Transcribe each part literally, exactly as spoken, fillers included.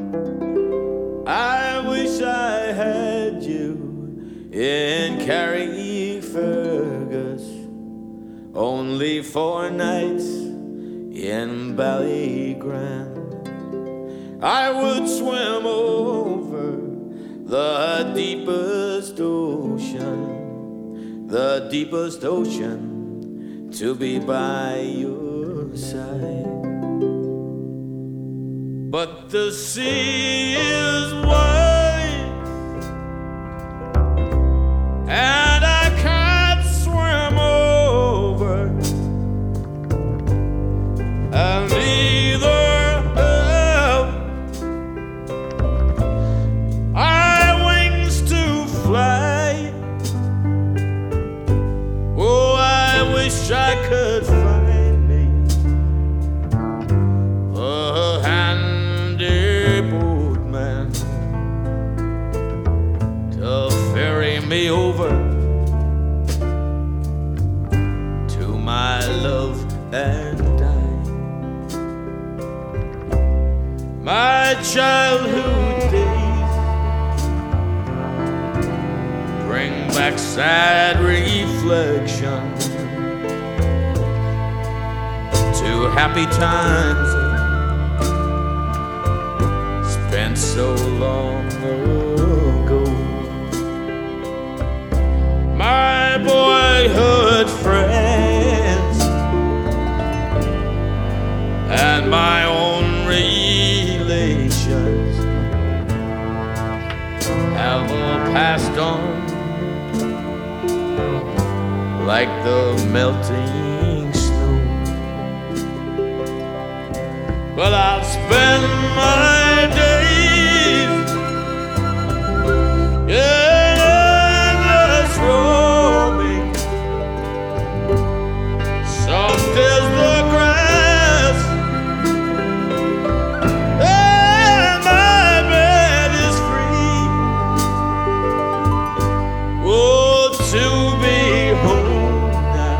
I wish I had you in Carrickfergus, only four nights in Ballygrand. I would swim over the deepest ocean, the deepest ocean, to be by your side. But the sea is wide, and I can't swim over, and either have I wings to fly. Oh, I wish I could find me a handy boatman to ferry me over to my love and die. My childhood days bring back sad reflection to happy times spent so long ago. My boyhood friends and my own relations have all passed on like the melting snow. But I'll spend my days in endless roaming. Soft is the grass and my bed is free. Oh, to be home now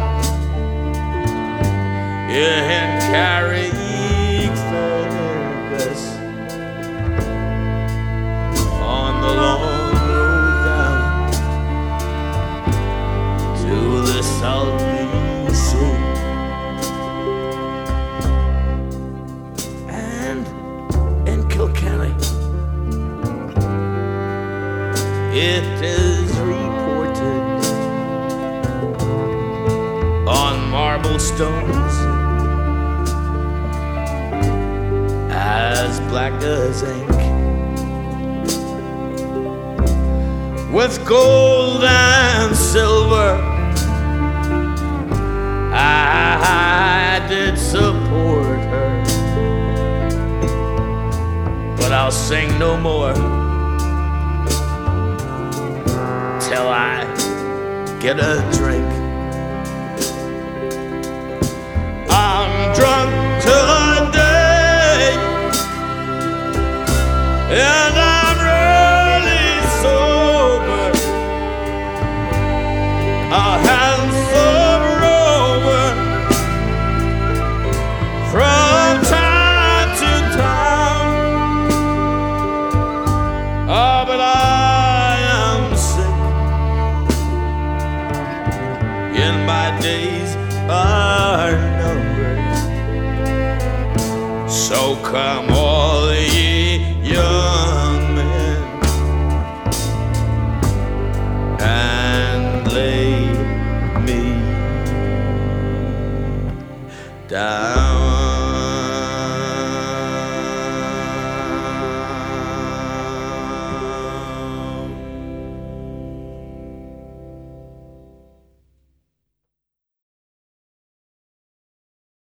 in Carrickfergus, on the long road down to the salty sea. And in Kilkenny, it is reported on marble stones as black as ink, with gold and silver. I did support her, but I'll sing no more till I get a drink. I'm drunk today, and I'm really sober, a handsome rover from town to town. Oh, but I am sick, and my days are numbered. So come all